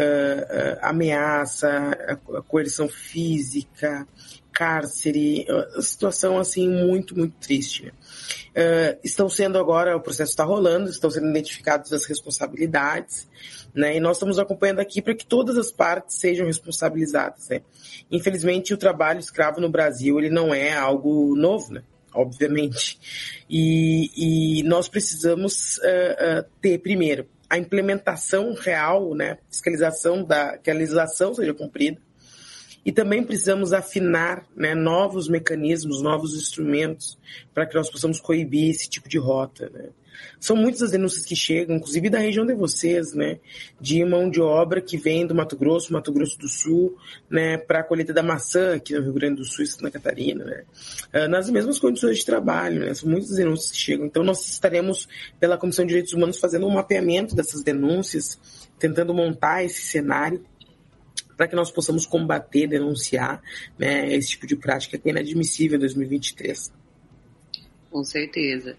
ameaça, coerção física, cárcere, situação assim muito, muito triste. Né? Estão sendo agora, o processo está rolando, estão sendo identificadas as responsabilidades, né? E nós estamos acompanhando aqui para que todas as partes sejam responsabilizadas, né? Infelizmente, o trabalho escravo no Brasil, ele não é algo novo, né? Obviamente. E nós precisamos ter, primeiro, a implementação real, né? Fiscalização que a legislação seja cumprida. E também precisamos afinar, né, novos mecanismos, novos instrumentos para que nós possamos coibir esse tipo de rota, né? São muitas as denúncias que chegam, inclusive da região de vocês, né, de mão de obra que vem do Mato Grosso do Sul, né, para a colheita da maçã aqui no Rio Grande do Sul e Santa Catarina, né, nas mesmas condições de trabalho, né, são muitas denúncias que chegam. Então nós estaremos, pela Comissão de Direitos Humanos, fazendo um mapeamento dessas denúncias, tentando montar esse cenário para que nós possamos combater, denunciar, né, esse tipo de prática que é inadmissível em 2023. Com certeza.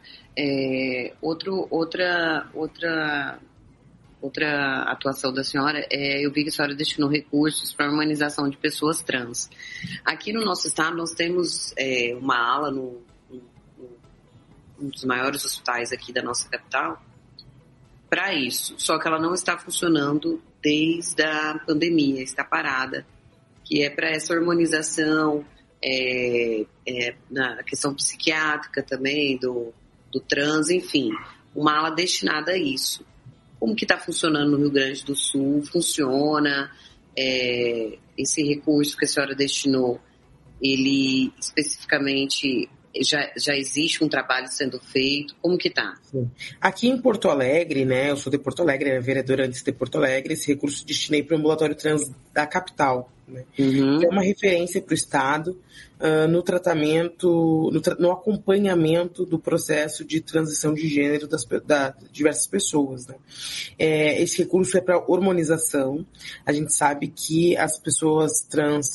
Outra atuação da senhora, eu vi que a senhora destinou recursos para a humanização de pessoas trans. Aqui no nosso estado nós temos uma ala um dos maiores hospitais aqui da nossa capital para isso, só que ela não está funcionando desde a pandemia, está parada, que é para essa hormonização, na questão psiquiátrica também, do trans, enfim, uma ala destinada a isso. Como que está funcionando no Rio Grande do Sul? Funciona? Esse recurso que a senhora destinou, ele especificamente... Já existe um trabalho sendo feito? Como que está? Aqui em Porto Alegre, né? Eu sou de Porto Alegre, era vereadora antes de Porto Alegre. Esse recurso destinei para o ambulatório trans da capital, né? É uma referência para o Estado no tratamento, no acompanhamento do processo de transição de gênero de diversas pessoas, né? Esse recurso é para hormonização. A gente sabe que as pessoas trans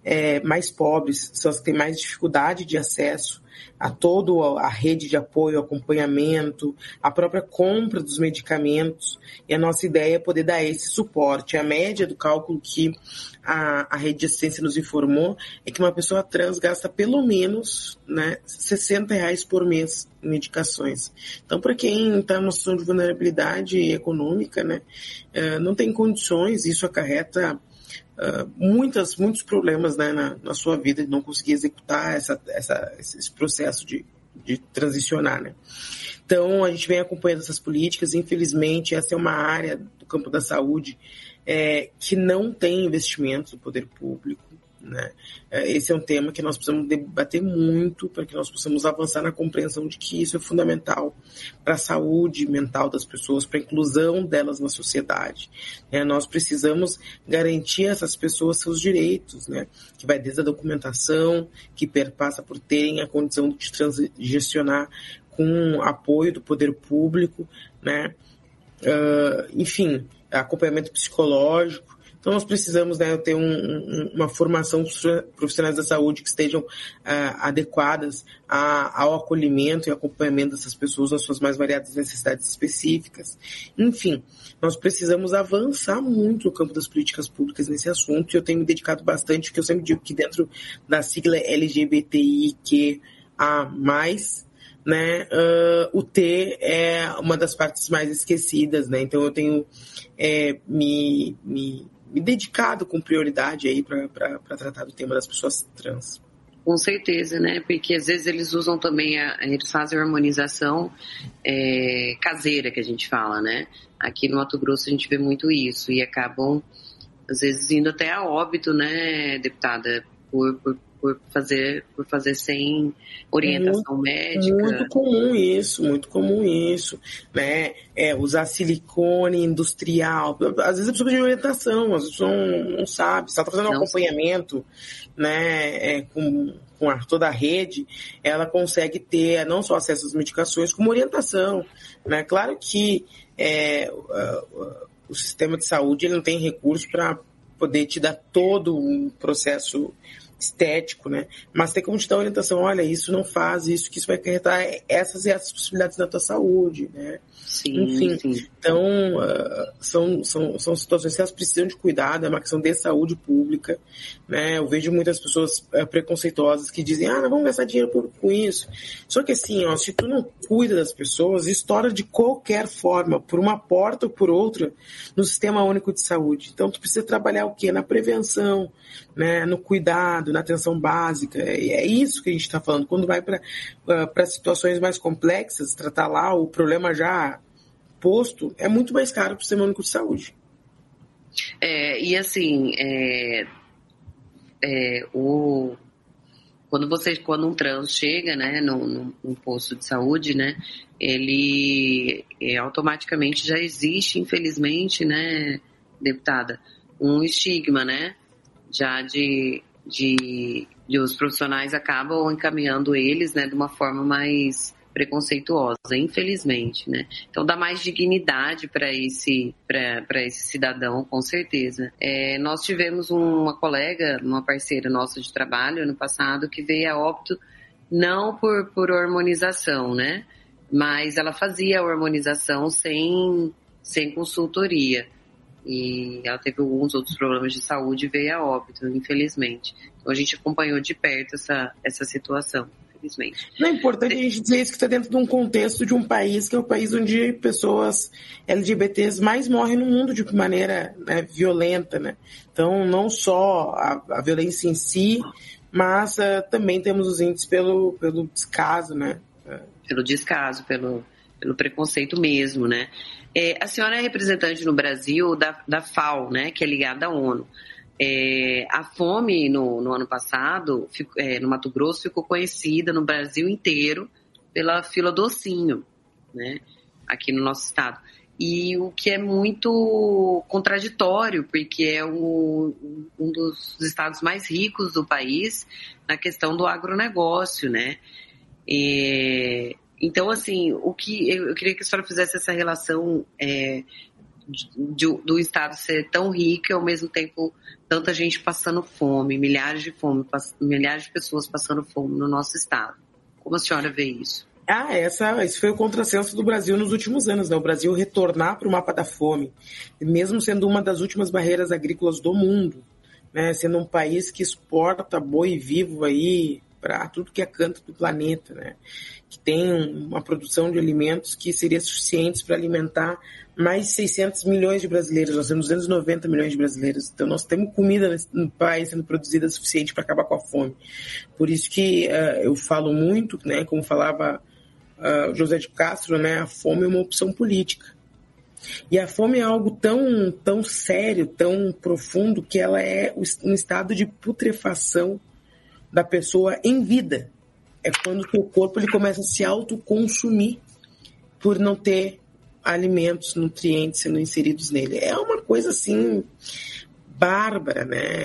mais pobres, são as que têm mais dificuldade de acesso a toda a rede de apoio, acompanhamento, a própria compra dos medicamentos, e a nossa ideia é poder dar esse suporte. A média do cálculo que a rede de assistência nos informou é que uma pessoa trans gasta pelo menos, né, R$60 por mês em medicações. Então, para quem está numa situação de vulnerabilidade econômica, né, não tem condições, isso acarreta muitos problemas, né, na sua vida, de não conseguir executar esse processo de transicionar, né. Então, a gente vem acompanhando essas políticas. Infelizmente, essa é uma área do campo da saúde que não tem investimento do poder público, né. Esse é um tema que nós precisamos debater muito para que nós possamos avançar na compreensão de que isso é fundamental para a saúde mental das pessoas, para a inclusão delas na sociedade. Nós precisamos garantir a essas pessoas seus direitos, né, que vai desde a documentação, que perpassa por terem a condição de transicionar com apoio do poder público, né, enfim, acompanhamento psicológico. Então, nós precisamos, né, ter uma formação dos profissionais da saúde que estejam adequadas ao acolhimento e acompanhamento dessas pessoas nas suas mais variadas necessidades específicas. Enfim, nós precisamos avançar muito no campo das políticas públicas nesse assunto, e eu tenho me dedicado bastante, porque eu sempre digo que dentro da sigla LGBTIQA+, né, o T é uma das partes mais esquecidas, né, então eu tenho me dedicado com prioridade aí para tratar do tema das pessoas trans. Com certeza, né, porque às vezes eles usam também, eles fazem a harmonização caseira, que a gente fala, né, aqui no Mato Grosso a gente vê muito isso, e acabam às vezes indo até a óbito, né, deputada, por fazer sem orientação médica. Muito comum isso, né? Usar silicone industrial. Às vezes a pessoa precisa de orientação, às vezes não sabe. Se ela está fazendo um acompanhamento, né, com toda a rede, ela consegue ter não só acesso às medicações, como orientação, né? Claro que o sistema de saúde ele não tem recurso para poder te dar todo um processo estético, né? Mas tem como te dar orientação, olha, isso não faz, isso que isso vai acarretar essas e essas possibilidades na tua saúde, né? Sim, enfim, sim. Então são situações que elas precisam de cuidado, é uma questão de saúde pública, né? Eu vejo muitas pessoas preconceituosas que dizem, não vamos gastar dinheiro público com isso. Só que assim, se tu não cuida das pessoas, estoura de qualquer forma, por uma porta ou por outra, no Sistema Único de Saúde. Então tu precisa trabalhar o quê? Na prevenção, né? No cuidado, na atenção básica. E é isso que a gente está falando. Quando vai para situações mais complexas, tratar lá o problema já posto, é muito mais caro para o Sistema Único de Saúde. E assim, quando um trans chega, né, num posto de saúde, né, ele automaticamente já existe, infelizmente, né, deputada, um estigma, né, já de os profissionais acabam encaminhando eles, né, de uma forma mais preconceituosa, infelizmente, né? Então dá mais dignidade para esse cidadão, com certeza. Nós tivemos uma colega, uma parceira nossa de trabalho ano passado, que veio a óbito não por hormonização, né? Mas ela fazia a hormonização sem consultoria. E ela teve alguns outros problemas de saúde e veio a óbito, infelizmente. Então a gente acompanhou de perto essa situação. Não é importante a gente dizer isso, que está dentro de um contexto de um país que é o país onde pessoas LGBTs mais morrem no mundo de maneira, né, violenta, né? Então, não só a violência em si, mas também temos os índices pelo descaso, né? Pelo descaso, pelo preconceito mesmo, né? A senhora é representante no Brasil da FAO, né, que é ligada à ONU. A fome no ano passado, no Mato Grosso, ficou conhecida no Brasil inteiro pela fila docinho, né, aqui no nosso estado. E o que é muito contraditório, porque é um dos estados mais ricos do país na questão do agronegócio, né. Então, assim, eu queria que a senhora fizesse essa relação do Estado ser tão rico e, ao mesmo tempo, tanta gente passando fome, milhares de pessoas passando fome no nosso Estado. Como a senhora vê isso? Esse foi o contrassenso do Brasil nos últimos anos, né? O Brasil retornar para o mapa da fome, mesmo sendo uma das últimas barreiras agrícolas do mundo, né? Sendo um país que exporta boi vivo aí para tudo que é canto do planeta, né? Que tem uma produção de alimentos que seria suficiente para alimentar mais de 600 milhões de brasileiros. Nós temos 290 milhões de brasileiros. Então, nós temos comida no país sendo produzida suficiente para acabar com a fome. Por isso que eu falo muito, né? Como falava José de Castro, né? A fome é uma opção política. E a fome é algo tão sério, tão profundo, que ela é um estado de putrefação da pessoa em vida. É quando o seu corpo ele começa a se autoconsumir por não ter alimentos, nutrientes sendo inseridos nele. É uma coisa assim bárbara,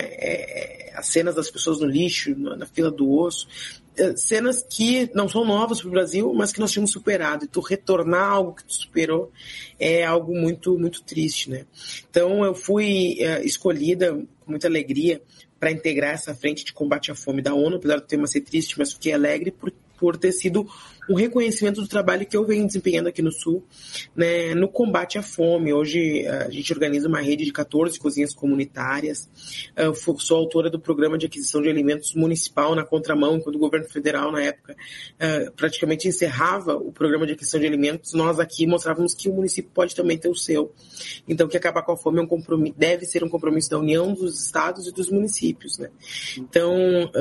né? As cenas das pessoas no lixo, na fila do osso, cenas que não são novas para o Brasil, mas que nós tínhamos superado. E tu retornar algo que tu superou é algo muito, muito triste, né? Então eu fui escolhida com muita alegria para integrar essa frente de combate à fome da ONU, apesar do tema ser triste, mas fiquei alegre por ter sido um reconhecimento do trabalho que eu venho desempenhando aqui no Sul, né, no combate à fome. Hoje a gente organiza uma rede de 14 cozinhas comunitárias. Sou autora do programa de aquisição de alimentos municipal na contramão, enquanto o governo federal, na época, praticamente encerrava o programa de aquisição de alimentos. Nós aqui mostrávamos que o município pode também ter o seu. Então, que acabar com a fome é um compromisso, deve ser um compromisso da União, dos estados e dos municípios, né? Então,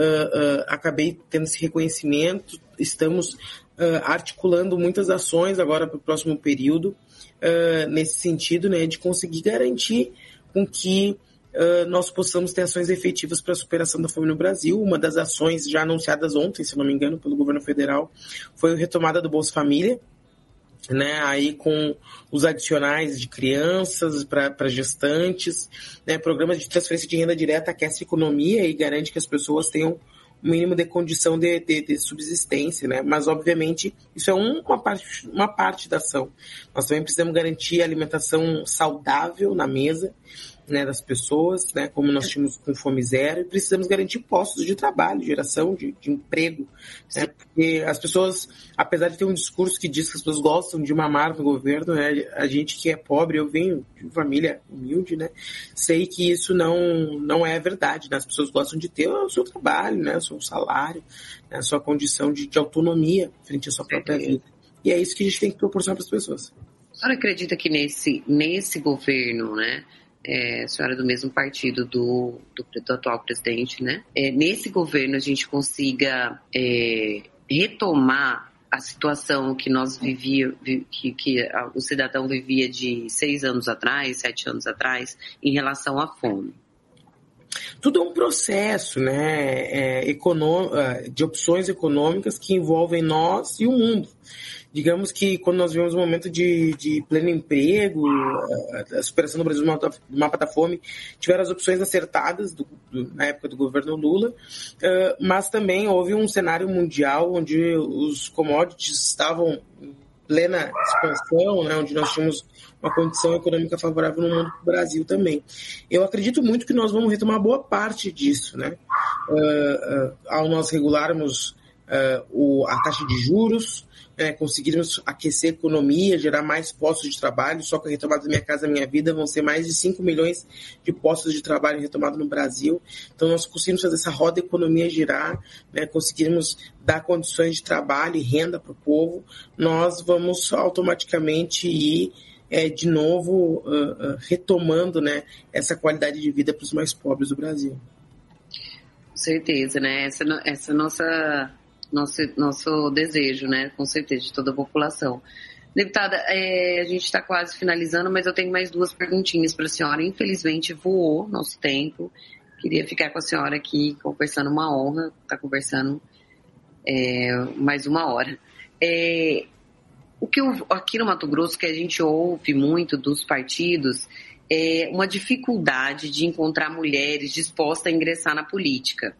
acabei tendo esse reconhecimento. Estamos articulando muitas ações agora para o próximo período, nesse sentido, né, de conseguir garantir com que nós possamos ter ações efetivas para a superação da fome no Brasil. Uma das ações já anunciadas ontem, se não me engano, pelo governo federal, foi a retomada do Bolsa Família, né, aí com os adicionais de crianças para gestantes, né, programas de transferência de renda direta aquece a economia e garante que as pessoas tenham o mínimo de condição de subsistência, né? Mas, obviamente, isso é uma parte da ação. Nós também precisamos garantir a alimentação saudável na mesa, né, das pessoas, né, como nós tínhamos com Fome Zero, e precisamos garantir postos de trabalho, geração de emprego, né, porque as pessoas, apesar de ter um discurso que diz que as pessoas gostam de mamar no governo, né, a gente que é pobre, eu venho de uma família humilde, né, sei que isso não é verdade, né, as pessoas gostam de ter o seu trabalho, né, o seu salário, né, a sua condição de autonomia frente à sua própria vida. E é isso que a gente tem que proporcionar para as pessoas. A senhora acredita que nesse governo, né, a senhora é do mesmo partido do atual presidente, né? Nesse governo a gente consiga retomar a situação que nós que o cidadão vivia de 6 anos atrás, 7 anos atrás, em relação à fome? Tudo é um processo, né, de opções econômicas que envolvem nós e o mundo. Digamos que quando nós vivemos um momento de pleno emprego, a superação do Brasil do mapa da fome, tiveram as opções acertadas na época do governo Lula, mas também houve um cenário mundial onde os commodities estavam em plena expansão, né, onde nós tínhamos uma condição econômica favorável no mundo, do Brasil também. Eu acredito muito que nós vamos retomar boa parte disso, né, ao nós regularmos a taxa de juros, conseguirmos aquecer a economia, gerar mais postos de trabalho. Só com a retomada da Minha Casa Minha Vida vão ser mais de 5 milhões de postos de trabalho retomados no Brasil. Então nós conseguimos fazer essa roda economia girar, né, conseguirmos dar condições de trabalho e renda para o povo, nós vamos automaticamente ir de novo retomando, né, essa qualidade de vida para os mais pobres do Brasil. Com certeza, né? Essa nosso desejo, né? Com certeza, de toda a população. Deputada, a gente está quase finalizando, mas eu tenho mais 2 perguntinhas para a senhora. Infelizmente, voou nosso tempo. Queria ficar com a senhora aqui conversando, uma honra estar conversando mais 1 hora. O que aqui no Mato Grosso, que a gente ouve muito dos partidos, é uma dificuldade de encontrar mulheres dispostas a ingressar na política.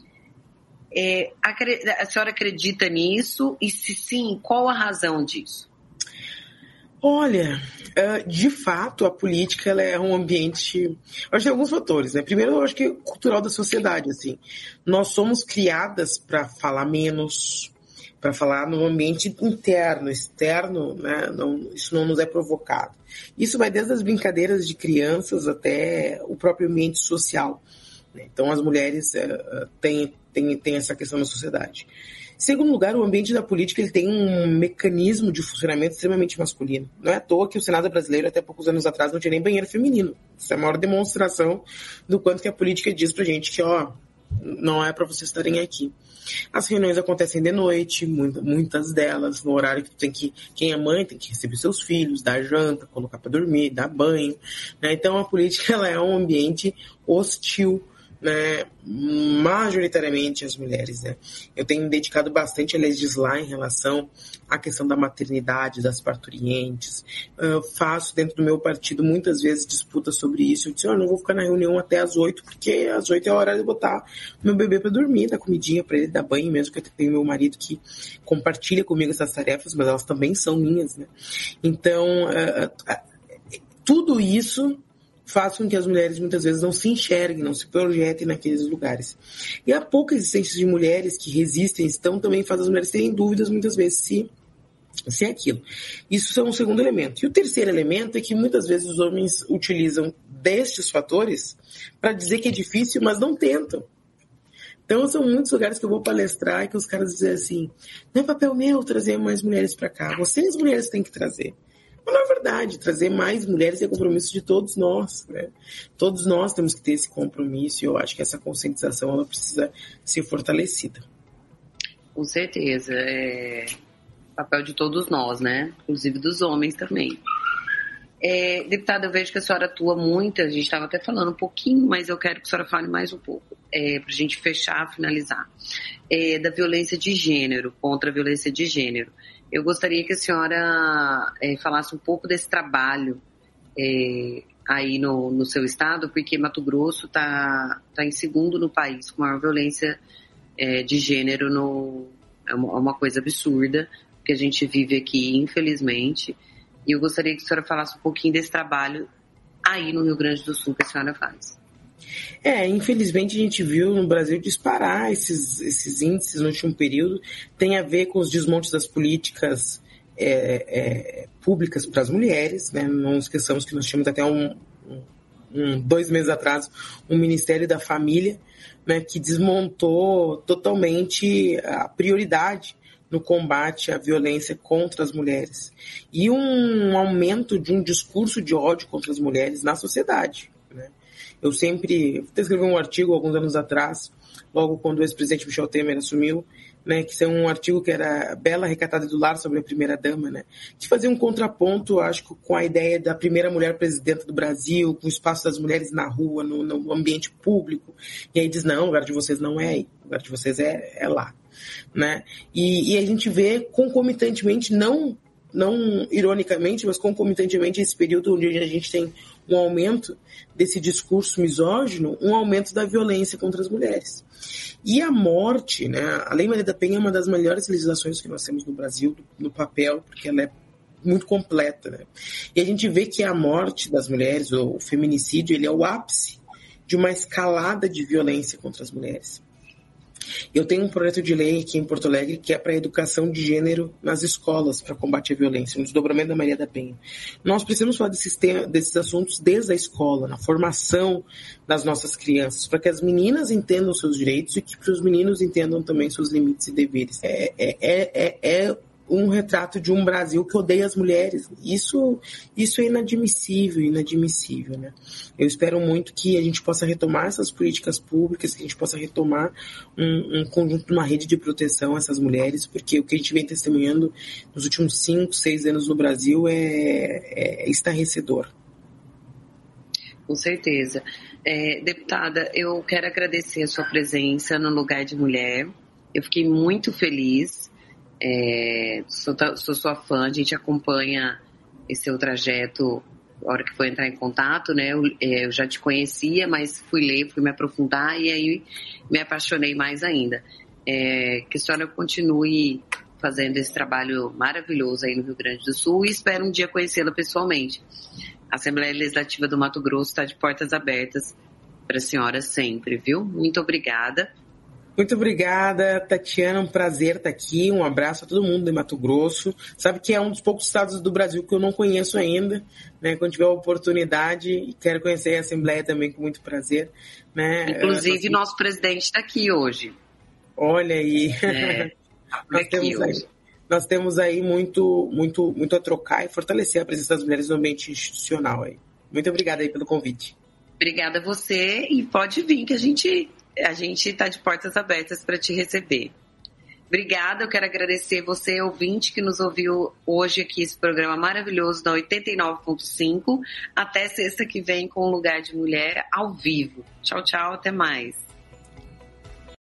A senhora acredita nisso? E se sim, qual a razão disso? Olha, De fato, a política ela é um ambiente... Eu acho que tem alguns fatores, né? Primeiro, eu acho que é cultural da sociedade, assim. Nós somos criadas para falar menos, para falar no ambiente interno, externo, né? Isso não nos é provocado. Isso vai desde as brincadeiras de crianças até o próprio ambiente social, né? Então, as mulheres têm essa questão na sociedade. Em segundo lugar, o ambiente da política ele tem um mecanismo de funcionamento extremamente masculino. Não é à toa que o Senado brasileiro, até poucos anos atrás, não tinha nem banheiro feminino. Isso é a maior demonstração do quanto que a política diz pra gente que, não é pra vocês estarem aqui. As reuniões acontecem de noite, muitas delas, no horário que quem é mãe tem que receber seus filhos, dar janta, colocar pra dormir, dar banho, né? Então a política ela é um ambiente hostil, né, majoritariamente as mulheres, né? Eu tenho me dedicado bastante a legislar em relação à questão da maternidade, das parturientes. Faço dentro do meu partido muitas vezes disputas sobre isso. Eu disse, não vou ficar na reunião até às 8, porque às 8 é a hora de botar meu bebê para dormir, dar comidinha para ele, dar banho, mesmo que eu tenho meu marido que compartilha comigo essas tarefas, mas elas também são minhas, né? Então, tudo isso faz com que as mulheres muitas vezes não se enxerguem, não se projetem naqueles lugares. E a pouca existência de mulheres que resistem, também faz as mulheres terem dúvidas muitas vezes se é aquilo. Isso é um segundo elemento. E o terceiro elemento é que muitas vezes os homens utilizam destes fatores para dizer que é difícil, mas não tentam. Então são muitos lugares que eu vou palestrar e que os caras dizem assim, não é papel meu trazer mais mulheres para cá, vocês mulheres têm que trazer. Mas, na verdade, trazer mais mulheres é compromisso de todos nós, né? Todos nós temos que ter esse compromisso e eu acho que essa conscientização ela precisa ser fortalecida. Com certeza. É papel de todos nós, né? Inclusive dos homens também. Deputada, eu vejo que a senhora atua muito, a gente estava até falando um pouquinho, mas eu quero que a senhora fale mais um pouco, para a gente fechar, finalizar, da violência de gênero, contra a violência de gênero. Eu gostaria que a senhora falasse um pouco desse trabalho aí no seu estado, porque Mato Grosso está em segundo no país com maior violência de gênero. É uma coisa absurda que a gente vive aqui, infelizmente. E eu gostaria que a senhora falasse um pouquinho desse trabalho aí no Rio Grande do Sul que a senhora faz. Infelizmente a gente viu no Brasil disparar esses índices no último período. Tem a ver com os desmontes das políticas públicas para as mulheres, né? Não esqueçamos que nós tínhamos até 2 meses atrás um Ministério da Família, né, que desmontou totalmente a prioridade no combate à violência contra as mulheres. E um aumento de um discurso de ódio contra as mulheres na sociedade, né? Eu escrevi um artigo alguns anos atrás, logo quando o ex-presidente Michel Temer assumiu, né, que é um artigo que era Bela Recatada do Lar, sobre a primeira-dama, né, que fazia um contraponto, acho que com a ideia da primeira mulher presidenta do Brasil, com o espaço das mulheres na rua, no ambiente público, e aí diz, não, o lugar de vocês não é aí, o lugar de vocês é lá, né, e a gente vê concomitantemente, não ironicamente, mas concomitantemente esse período onde a gente tem um aumento desse discurso misógino, um aumento da violência contra as mulheres. E a morte, né, a Lei Maria da Penha é uma das melhores legislações que nós temos no Brasil, no papel, porque ela é muito completa, né? E a gente vê que a morte das mulheres, o feminicídio, ele é o ápice de uma escalada de violência contra as mulheres. Eu tenho um projeto de lei aqui em Porto Alegre que é para a educação de gênero nas escolas para combate à violência, um desdobramento da Maria da Penha. Nós precisamos falar desses assuntos desde a escola, na formação das nossas crianças, para que as meninas entendam seus direitos e que os meninos entendam também seus limites e deveres. É um retrato de um Brasil que odeia as mulheres. Isso é inadmissível, né? Eu espero muito que a gente possa retomar essas políticas públicas, que a gente possa retomar um conjunto, uma rede de proteção a essas mulheres, porque o que a gente vem testemunhando nos últimos 5, 6 anos no Brasil é estarrecedor. Com certeza. Deputada, eu quero agradecer a sua presença no Lugar de Mulher. Eu fiquei muito feliz. Sou sua fã, a gente acompanha esse seu trajeto a hora que foi entrar em contato, né? Eu já te conhecia, mas fui ler, fui me aprofundar e aí me apaixonei mais ainda. Que a senhora continue fazendo esse trabalho maravilhoso aí no Rio Grande do Sul e espero um dia conhecê-la pessoalmente. A Assembleia Legislativa do Mato Grosso está de portas abertas para a senhora sempre, viu? Muito obrigada. Muito obrigada, Tatiana, um prazer estar aqui, um abraço a todo mundo de Mato Grosso. Sabe que é um dos poucos estados do Brasil que eu não conheço ainda, né? Quando tiver a oportunidade, quero conhecer a Assembleia também com muito prazer, né? Inclusive, nosso presidente está aqui hoje. Olha aí, nós temos aí muito a trocar e fortalecer a presença das mulheres no ambiente institucional aí. Muito obrigada aí pelo convite. Obrigada a você e pode vir que a gente está de portas abertas para te receber. Obrigada, eu quero agradecer você, ouvinte, que nos ouviu hoje aqui, esse programa maravilhoso da 89.5. Até sexta que vem com o Lugar de Mulher ao vivo. Tchau, tchau, até mais.